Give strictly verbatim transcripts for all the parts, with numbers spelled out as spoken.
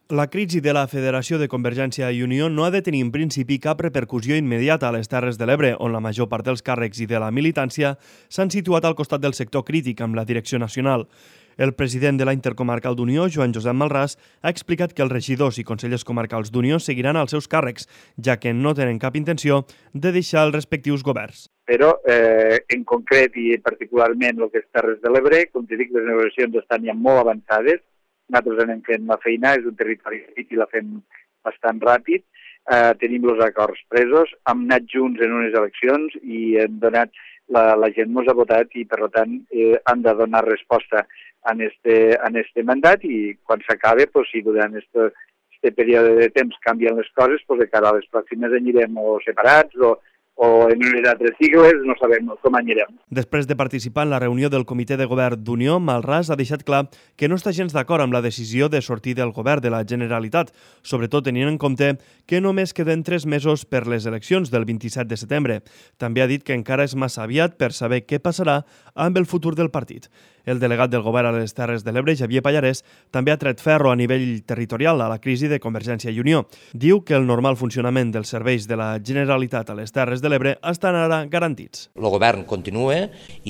La crisi de la Federació de Convergència i Unió no ha de tenir en principi cap repercussió immediata a les Terres de l'Ebre, on la major part dels càrrecs i de la militància s'han situat al costat del sector crític amb la direcció nacional. El president de la Intercomarcal d'Unió, Joan Josep Malràs, ha explicat que els regidors i consellers comarcals d'Unió seguiran als seus càrrecs, ja que no tenen cap intenció de deixar els respectius governs. Però, eh, en concret i particularment el que és Terres de l'Ebre, com te dic, les negociacions estan ja molt avançades. Nosaltres anem fent la feina, és un territori i la fem bastant ràpid. Eh, tenim els acords presos, hem anat junts en unes eleccions i hem donat, la, la gent ens ha votat i per tant eh, han de donar resposta en este, en este mandat i quan s'acabe, pues, si durant este, este període de temps canvien les coses, pues, de cara a les pròximes anirem o separats o o en unes altres sigles, no sabem com anirem. Després de participar en la reunió del Comitè de Govern d'Unió, Malràs ha deixat clar que no està gens d'acord amb la decisió de sortir del govern de la Generalitat, sobretot tenint en compte que només queden tres mesos per les eleccions del vint-i-set de setembre. També ha dit que encara és massa aviat per saber què passarà amb el futur del partit. El delegat del govern a les Terres de l'Ebre, Xavier Pallarès, també ha tret ferro a nivell territorial a la crisi de Convergència i Unió. Diu que el normal funcionament dels serveis de la Generalitat a les Terres de l'Ebre estan ara garantits. El govern continua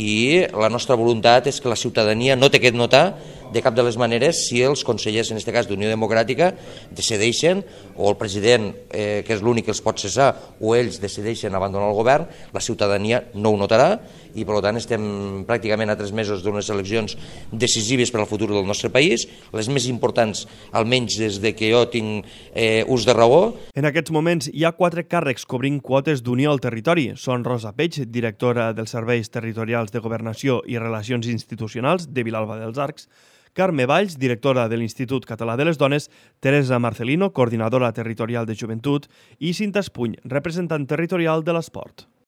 i la nostra voluntat és que la ciutadania no té que notar de cap de les maneres si els consellers, en aquest cas d'Unió Democràtica, decideixen, o el president, eh, que és l'únic que els pot cessar, o ells decideixen abandonar el govern, la ciutadania no ho notarà i per tant estem pràcticament a tres mesos d'unes eleccions decisives per al futur del nostre país, les més importants, almenys des de que jo tinc eh, ús de raó. En aquests moments hi ha quatre càrrecs cobrint quotes d'Unió al territori. Són Rosa Peix, directora dels Serveis Territorials de Governació i Relacions Institucionals de Vilalba dels Arcs, Carme Valls, directora de l'Institut Català de les Dones, Teresa Marcelino, coordinadora territorial de Joventut, i Cinta Espuny, representant territorial de l'Esport.